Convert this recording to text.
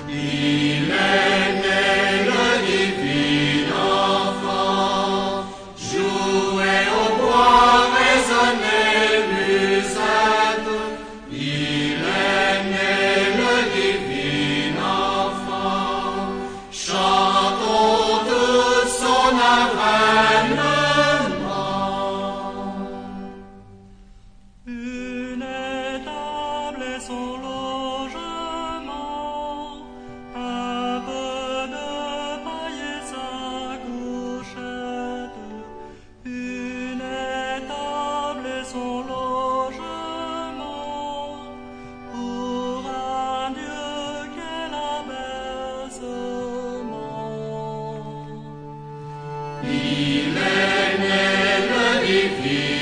Il est né le divin enfant, jouez au bois, résonnez musette. Il est né le divin enfant, chantons tout son avènement. Une étable est son logement, un peu de paille et sa couchette. Une étable est son logement, pour un Dieu qu'est l'abaissement. Il est né le divin